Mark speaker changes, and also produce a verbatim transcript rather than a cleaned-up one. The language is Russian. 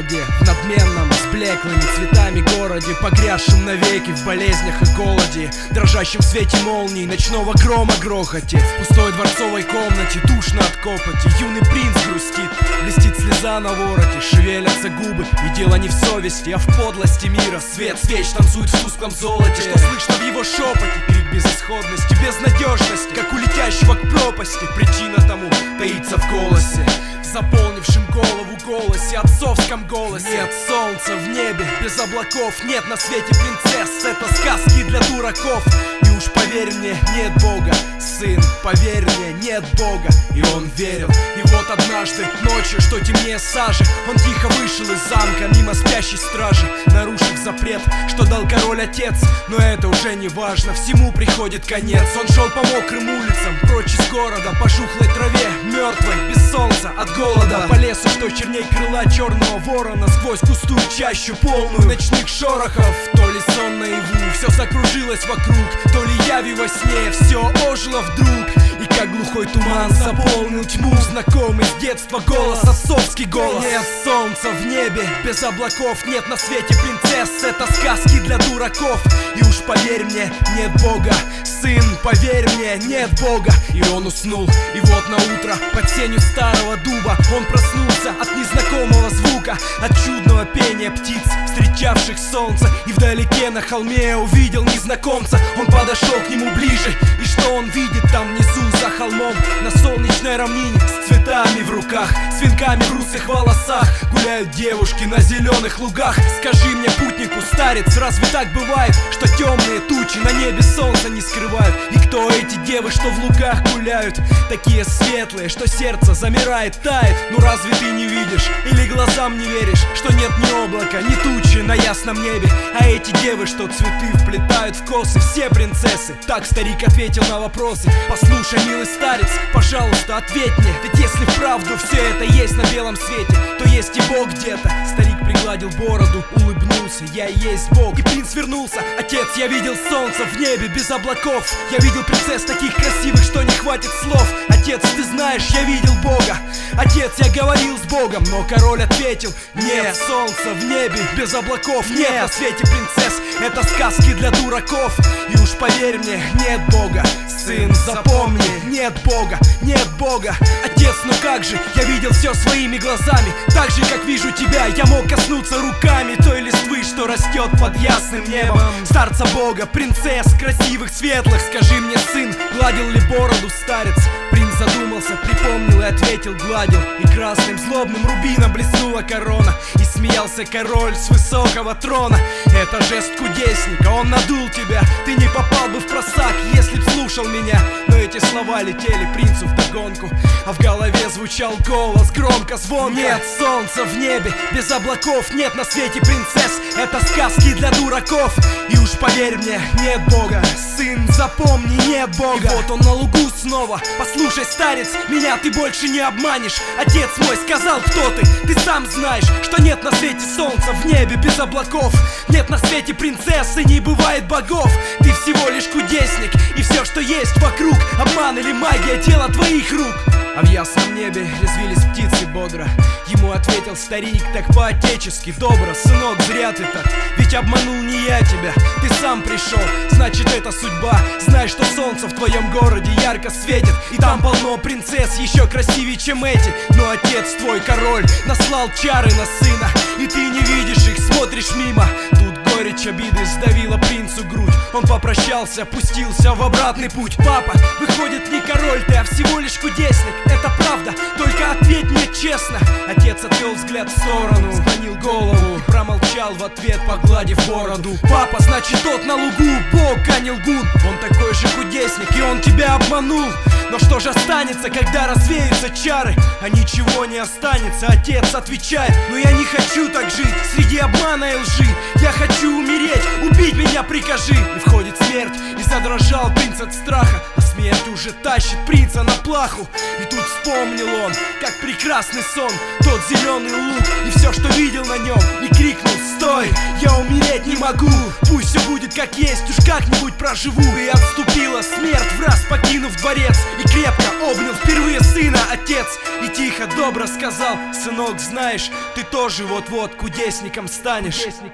Speaker 1: холоде, в надменном, с блеклыми цветами городе, погрязшим навеки в болезнях и голоде, дрожащем в свете молний, ночного грома грохоте. В пустой дворцовой комнате, душно от копоти, юный принц грустит, блестит слеза на вороте, шевелятся губы, и дело не в совести, а в подлости мира. Свет свеч танцует в тусклом золоте, что слышно в его шепоте, крик безысходности, безнадежности, как у летящего к пропасти. Причина тому таится в голосе, заполнившим голову голосе, отцовском голосе. Нет солнца в небе, без облаков, нет на свете принцесс. Это сказки для дураков. И уж поверь мне, нет Бога, сын, поверь мне, нет Бога. И он верил. И вот однажды ночью, что темнее сажи, он тихо вышел из замка мимо спящей стражи, нарушив запрет, что дал король-отец. Но это уже не важно, всему приходит конец. Он шел по мокрым улицам, прочь из города, по жухлой траве, мертвой, без солнца, от голода, по лесу, что черней крыла черного ворона, сквозь густую чащу, полную ночных шорохов. То ли сон наяву, все закружилось вокруг, то ли яви во сне, все ожило вдруг. И как глухой туман заполнил тьму знакомый с детства голос, отцовский голос. Нет солнца в небе, без облаков, нет на свете принцесс. Это сказки для дураков. И уж поверь мне, нет Бога, сын, поверь мне, нет Бога. И он уснул, и вот на утро под сенью старого дуба он проснулся от незнакомого звука, от чудного пения птиц, встречавших солнце. И вдалеке на холме увидел незнакомца. Он подошел к нему ближе, и что он видит там внизу за холмом, на солнечной равнине, с цветами в руках, с венками в русых волосах, гуляют девушки на зеленых лугах. Скажи мне, путнику, старец, разве так бывает, что темные тучи на небе солнца не скрывают? И кто эти девы, что в лугах гуляют, такие светлые, что сердце замирает, тает? Ну разве ты не видишь или глазам не веришь, что нет ни облака, ни тучи на ясном небе? А эти девы, что цветы вплетают в косы, все принцессы. Так старик ответил на вопросы. Послушай, милый старец, пожалуйста, ответь мне, ведь если вправду все это есть на белом свете, то есть и Бог где-то. Старик пригладил бороду, улыбнулся. Я и есть Бог. И принц вернулся. Отец, я видел солнце в небе без облаков. Я видел принцесс таких красивых, что не хватит слов. Отец, ты знаешь, я видел Бога. Отец, я говорил с Богом, но король ответил: нет солнца в небе без облаков, нет на свете принцесс. Это сказки для дураков. И уж поверь мне, нет Бога, сын, запомни, нет Бога, нет Бога. Отец, ну как же, я видел все своими глазами, так же, как вижу тебя. Я мог коснуться руками той листвы, что растет под ясным небом, старца Бога, принцесс, красивых, светлых. Скажи мне, сын, гладил ли бороду старец? Принц задумался, припомнил и ответил: гладил. И красным злобным рубином блеснула корона, и смеялся король с высокого трона. Это жест кудесника, он надул тебя, ты не попал бы в просак, если б слушал меня. Но эти слова летели принцу вдогонку, а в голове звучал голос громко, звонко: нет солнца в небе без облаков, нет на свете принцесс. Это сказки для дураков. И уж поверь мне, нет Бога, сын, запомни, нет Бога. И вот он на лугу снова. Послушай, старец, меня ты больше не обманешь. Отец мой сказал, кто ты, ты сам знаешь, что нет на свете солнца в небе без облаков, нет на свете принцессы, не бывает богов. Ты всего лишь кудесник, и все, что есть вокруг, обман или магия, дело твоих рук. А в ясном небе резвились птицы бодро. Ему ответил старик так по-отечески добро: сынок, зря ты так, ведь обманул не я тебя, ты сам пришел, значит это судьба. Знай, что солнце в твоем городе ярко светит, и там полно принцесс еще красивее, чем эти. Но отец твой, король, наслал чары на сына, и ты не видишь их, смотришь мимо. Тут горечь обиды сдавила принцу грудь. Он попрощался, пустился в обратный путь. Папа, выходит, не король ты, а всего лишь кудесник. Это правда, только ответь мне честно. Отец отвел взгляд в сторону, склонил голову и промолчал в ответ, погладив бороду. Папа, значит тот на лугу Бог, а не лгун. Он такой же кудесник, и он тебя обманул. Но что же останется, когда развеются чары? А ничего не останется, отец отвечает: но я не хочу так жить среди обмана и лжи. Я хочу умереть, убить меня прикажи. И входит смерть, и задрожал принц от страха, а смерть уже тащит принца на плаху. И тут вспомнил он, как прекрасный сон, тот зеленый луг и все, что видел на нем, и крикнул: стой, я умереть не могу. Пусть все будет как есть, уж как-нибудь проживу. И отступила смерть, враз покинув дворец, и крепко обнял впервые сына отец. И тихо, добро сказал: сынок, знаешь, ты тоже вот-вот кудесником станешь.